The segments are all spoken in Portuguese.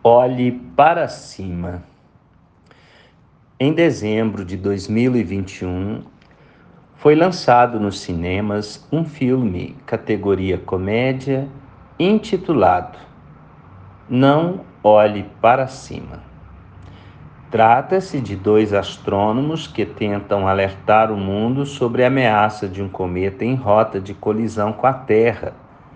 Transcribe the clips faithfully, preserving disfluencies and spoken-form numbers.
Olhe para cima. Em dezembro de dois mil e vinte e um, foi lançado nos cinemas um filme categoria comédia intitulado Não Olhe para Cima. Trata-se de dois astrônomos que tentam alertar o mundo sobre a ameaça de um cometa em rota de colisão com a Terra.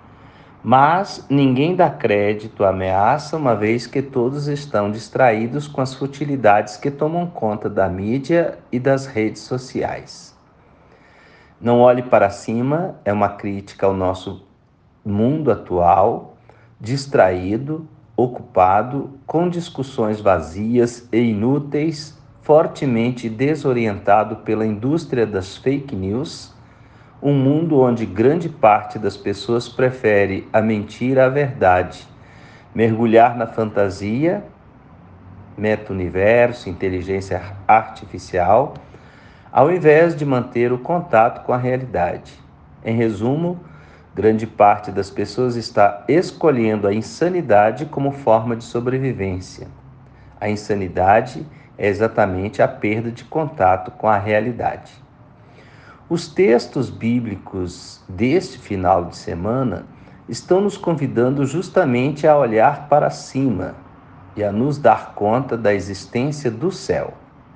Mas ninguém dá crédito à ameaça, uma vez que todos estão distraídos com as futilidades que tomam conta da mídia e das redes sociais. Não Olhe para Cima é uma crítica ao nosso mundo atual, distraído, ocupado, com discussões vazias e inúteis, fortemente desorientado pela indústria das fake news, um mundo onde grande parte das pessoas prefere a mentira à verdade, mergulhar na fantasia, meta-universo, inteligência artificial, ao invés de manter o contato com a realidade. Em resumo, grande parte das pessoas está escolhendo a insanidade como forma de sobrevivência. A insanidade é exatamente a perda de contato com a realidade. Os textos bíblicos deste final de semana estão nos convidando justamente a olhar para cima e a nos dar conta da existência do céu.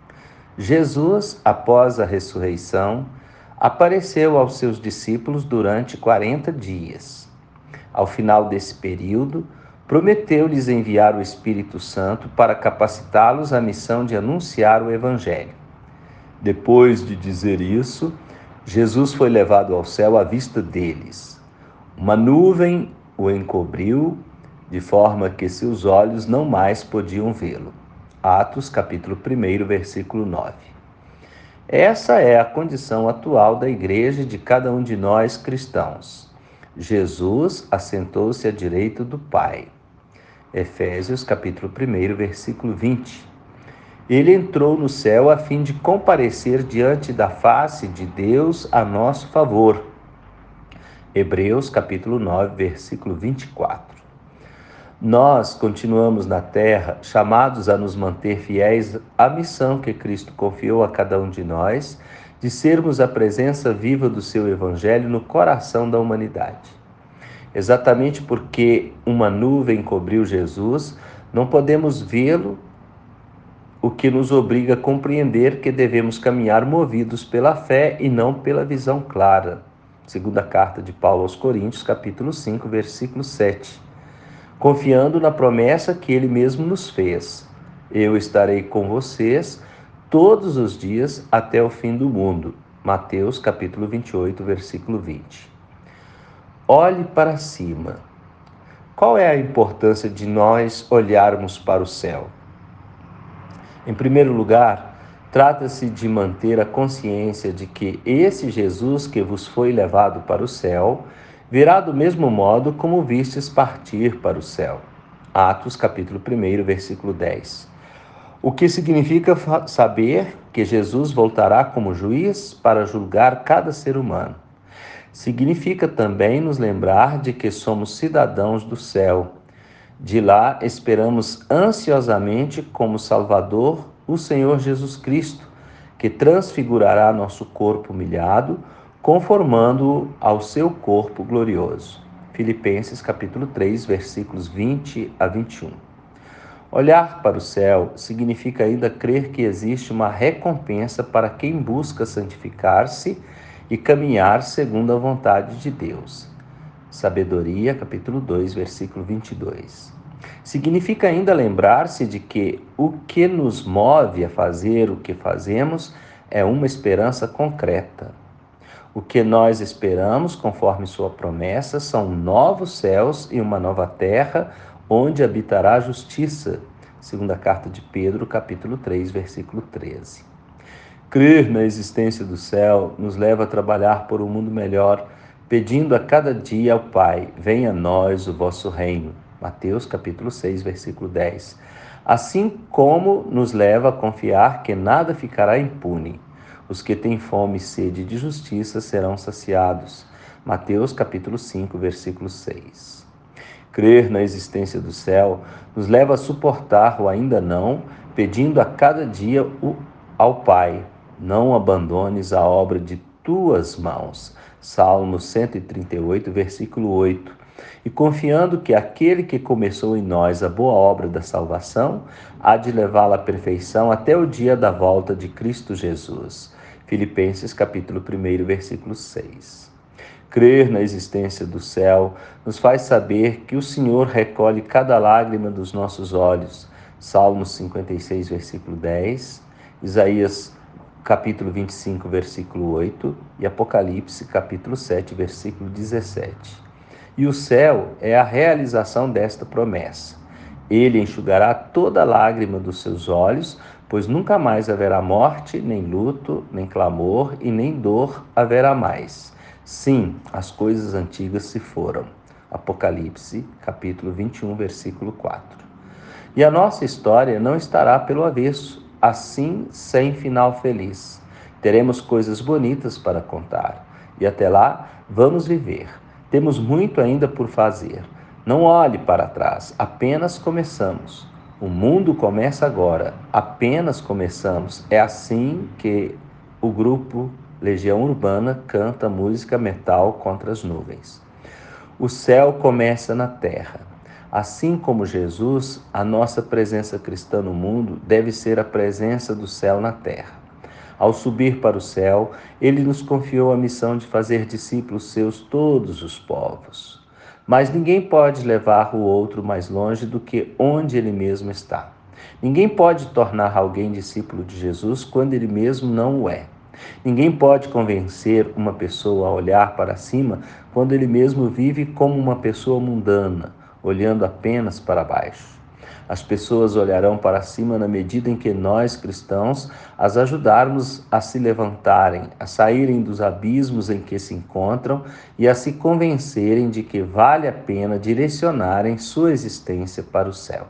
Jesus, após a ressurreição, apareceu aos seus discípulos durante quarenta dias. Ao final desse período, prometeu-lhes enviar o Espírito Santo para capacitá-los à missão de anunciar o Evangelho. Depois de dizer isso, Jesus foi levado ao céu à vista deles. Uma nuvem o encobriu, de forma que seus olhos não mais podiam vê-lo. Atos, capítulo um, versículo nove. Essa é a condição atual da igreja e de cada um de nós cristãos. Jesus assentou-se à direita do Pai. Efésios, capítulo um, versículo vinte. Ele entrou no céu a fim de comparecer diante da face de Deus a nosso favor. Hebreus, capítulo nove, versículo vinte e quatro. Nós continuamos na terra, chamados a nos manter fiéis à missão que Cristo confiou a cada um de nós, de sermos a presença viva do seu Evangelho no coração da humanidade. Exatamente porque uma nuvem cobriu Jesus, não podemos vê-lo, o que nos obriga a compreender que devemos caminhar movidos pela fé e não pela visão clara. Segunda carta de Paulo aos Coríntios, capítulo cinco, versículo sete. Confiando na promessa que ele mesmo nos fez. Eu estarei com vocês todos os dias até o fim do mundo. Mateus, capítulo vinte e oito, versículo vinte. Olhe para cima. Qual é a importância de nós olharmos para o céu? Em primeiro lugar, trata-se de manter a consciência de que esse Jesus que vos foi levado para o céu virá do mesmo modo como vistes partir para o céu. Atos, capítulo um, versículo dez. O que significa saber que Jesus voltará como juiz para julgar cada ser humano. Significa também nos lembrar de que somos cidadãos do céu. De lá esperamos ansiosamente como Salvador o Senhor Jesus Cristo, que transfigurará nosso corpo humilhado, conformando-o ao seu corpo glorioso. Filipenses capítulo três, versículos vinte a vinte e um. Olhar para o céu significa ainda crer que existe uma recompensa para quem busca santificar-se e caminhar segundo a vontade de Deus. Sabedoria, capítulo dois, versículo vinte e dois. Significa ainda lembrar-se de que o que nos move a fazer o que fazemos é uma esperança concreta. O que nós esperamos, conforme sua promessa, são novos céus e uma nova terra, onde habitará a justiça. Segunda carta de Pedro, capítulo três, versículo treze. Crer na existência do céu nos leva a trabalhar por um mundo melhor, pedindo a cada dia ao Pai, venha a nós o vosso reino. Mateus capítulo seis, versículo dez. Assim como nos leva a confiar que nada ficará impune. Os que têm fome e sede de justiça serão saciados. Mateus capítulo cinco, versículo seis. Crer na existência do céu nos leva a suportar o ainda não, pedindo a cada dia o, ao Pai: não abandones a obra de tuas mãos. Salmo cento e trinta e oito, versículo oito. E confiando que aquele que começou em nós a boa obra da salvação há de levá-la à perfeição até o dia da volta de Cristo Jesus. Filipenses capítulo um, versículo seis. Crer na existência do céu nos faz saber que o Senhor recolhe cada lágrima dos nossos olhos. Salmos cinquenta e seis, versículo dez, Isaías capítulo vinte e cinco, versículo oito e Apocalipse capítulo sete, versículo dezessete. E o céu é a realização desta promessa. Ele enxugará toda lágrima dos seus olhos, pois nunca mais haverá morte, nem luto, nem clamor e nem dor haverá mais. Sim, as coisas antigas se foram. Apocalipse, capítulo vinte e um, versículo quatro. E a nossa história não estará pelo avesso, assim sem final feliz. Teremos coisas bonitas para contar. E até lá, vamos viver. Temos muito ainda por fazer. Não olhe para trás, apenas começamos. O mundo começa agora, apenas começamos. É assim que o grupo Legião Urbana canta música metal contra as nuvens. O céu começa na terra. Assim como Jesus, a nossa presença cristã no mundo deve ser a presença do céu na terra. Ao subir para o céu, ele nos confiou a missão de fazer discípulos seus todos os povos. Mas ninguém pode levar o outro mais longe do que onde ele mesmo está. Ninguém pode tornar alguém discípulo de Jesus quando ele mesmo não o é. Ninguém pode convencer uma pessoa a olhar para cima quando ele mesmo vive como uma pessoa mundana, olhando apenas para baixo. As pessoas olharão para cima na medida em que nós, cristãos, as ajudarmos a se levantarem, a saírem dos abismos em que se encontram e a se convencerem de que vale a pena direcionarem sua existência para o céu.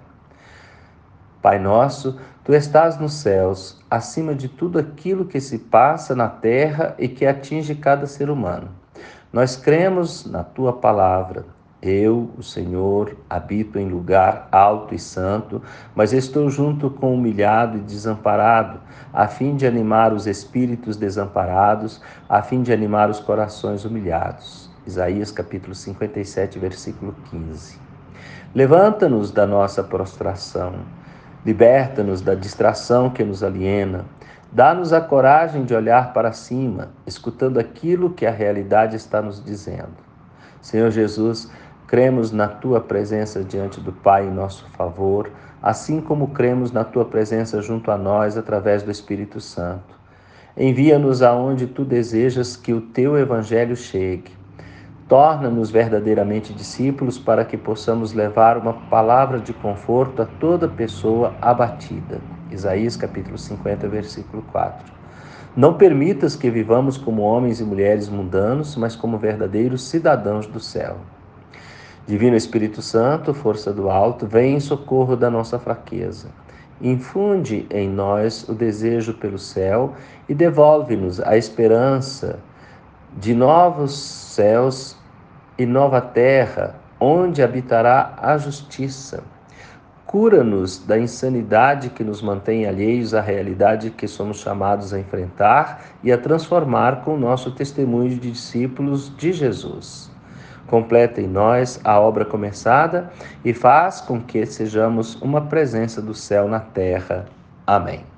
Pai nosso, Tu estás nos céus, acima de tudo aquilo que se passa na terra e que atinge cada ser humano. Nós cremos na Tua palavra. Eu, o Senhor, habito em lugar alto e santo, mas estou junto com o humilhado e desamparado, a fim de animar os espíritos desamparados, a fim de animar os corações humilhados. Isaías capítulo cinquenta e sete, versículo quinze. Levanta-nos da nossa prostração, liberta-nos da distração que nos aliena, dá-nos a coragem de olhar para cima, escutando aquilo que a realidade está nos dizendo. Senhor Jesus, cremos na Tua presença diante do Pai em nosso favor, assim como cremos na Tua presença junto a nós através do Espírito Santo. Envia-nos aonde Tu desejas que o Teu Evangelho chegue. Torna-nos verdadeiramente discípulos para que possamos levar uma palavra de conforto a toda pessoa abatida. Isaías capítulo cinquenta, versículo quatro. Não permitas que vivamos como homens e mulheres mundanos, mas como verdadeiros cidadãos do céu. Divino Espírito Santo, força do alto, vem em socorro da nossa fraqueza. Infunde em nós o desejo pelo céu e devolve-nos a esperança de novos céus e nova terra, onde habitará a justiça. Cura-nos da insanidade que nos mantém alheios à realidade que somos chamados a enfrentar e a transformar com o nosso testemunho de discípulos de Jesus. Completa em nós a obra começada e faz com que sejamos uma presença do céu na terra. Amém.